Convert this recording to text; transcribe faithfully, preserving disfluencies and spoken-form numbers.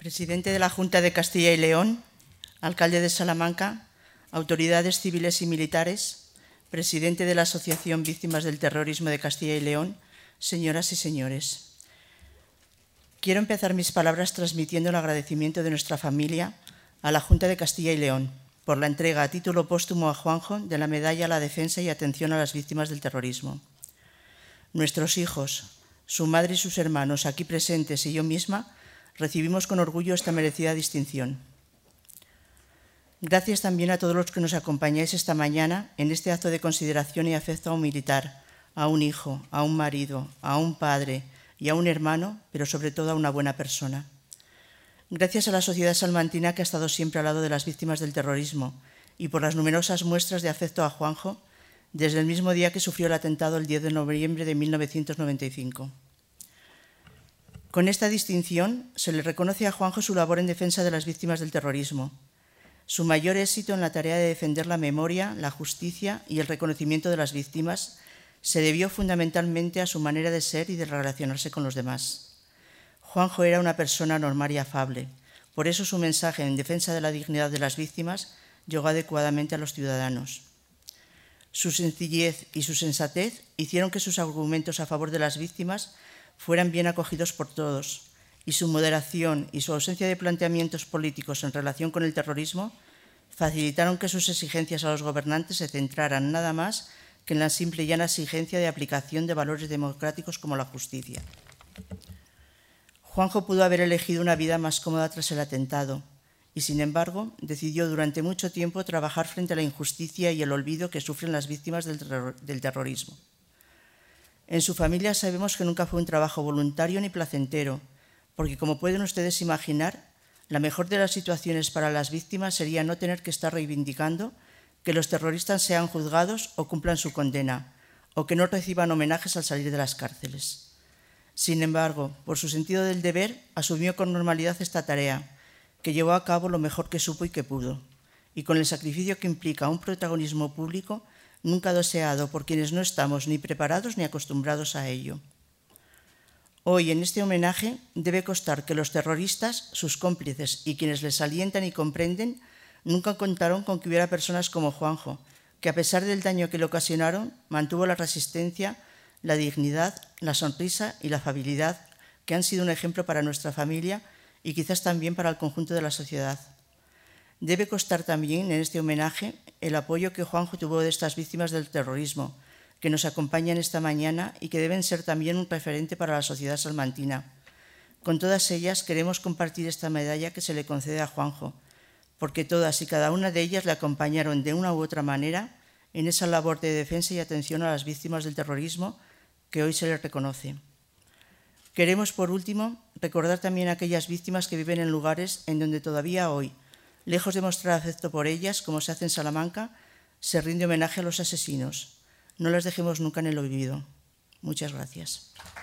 Presidente de la Junta de Castilla y León, alcalde de Salamanca, autoridades civiles y militares, presidente de la Asociación Víctimas del Terrorismo de Castilla y León, señoras y señores. Quiero empezar mis palabras transmitiendo el agradecimiento de nuestra familia a la Junta de Castilla y León por la entrega a título póstumo a Juanjo de la Medalla a la Defensa y Atención a las Víctimas del Terrorismo. Nuestros hijos, su madre y sus hermanos aquí presentes y yo misma recibimos con orgullo esta merecida distinción. Gracias también a todos los que nos acompañáis esta mañana en este acto de consideración y afecto a un militar, a un hijo, a un marido, a un padre y a un hermano, pero sobre todo a una buena persona. Gracias a la sociedad salmantina que ha estado siempre al lado de las víctimas del terrorismo y por las numerosas muestras de afecto a Juanjo desde el mismo día que sufrió el atentado el diez de noviembre de mil novecientos noventa y cinco. Con esta distinción se le reconoce a Juanjo su labor en defensa de las víctimas del terrorismo, su mayor éxito en la tarea de defender la memoria, la justicia y el reconocimiento de las víctimas se debió fundamentalmente a su manera de ser y de relacionarse con los demás. Juanjo era una persona normal y afable, por eso su mensaje en defensa de la dignidad de las víctimas llegó adecuadamente a los ciudadanos. Su sencillez y su sensatez hicieron que sus argumentos a favor de las víctimas fueran bien acogidos por todos, y su moderación y su ausencia de planteamientos políticos en relación con el terrorismo facilitaron que sus exigencias a los gobernantes se centraran nada más que en la simple y llana exigencia de aplicación de valores democráticos como la justicia. Juanjo pudo haber elegido una vida más cómoda tras el atentado y, sin embargo, decidió durante mucho tiempo trabajar frente a la injusticia y el olvido que sufren las víctimas del, terror, del terrorismo. En su familia sabemos que nunca fue un trabajo voluntario ni placentero, porque, como pueden ustedes imaginar, la mejor de las situaciones para las víctimas sería no tener que estar reivindicando que los terroristas sean juzgados o cumplan su condena, o que no reciban homenajes al salir de las cárceles. Sin embargo, por su sentido del deber, asumió con normalidad esta tarea, que llevó a cabo lo mejor que supo y que pudo, y con el sacrificio que implica un protagonismo público nunca deseado por quienes no estamos ni preparados ni acostumbrados a ello. Hoy, en este homenaje, debe constar que los terroristas, sus cómplices y quienes les alientan y comprenden, nunca contaron con que hubiera personas como Juanjo, que a pesar del daño que le ocasionaron, mantuvo la resistencia, la dignidad, la sonrisa y la afabilidad, que han sido un ejemplo para nuestra familia y quizás también para el conjunto de la sociedad. Debe constar también en este homenaje el apoyo que Juanjo tuvo de estas víctimas del terrorismo, que nos acompañan esta mañana y que deben ser también un referente para la sociedad salmantina. Con todas ellas queremos compartir esta medalla que se le concede a Juanjo, porque todas y cada una de ellas le acompañaron de una u otra manera en esa labor de defensa y atención a las víctimas del terrorismo que hoy se les reconoce. Queremos, por último, recordar también a aquellas víctimas que viven en lugares en donde todavía hoy, lejos de mostrar afecto por ellas, como se hace en Salamanca, se rinde homenaje a los asesinos. No las dejemos nunca en el olvido. Muchas gracias.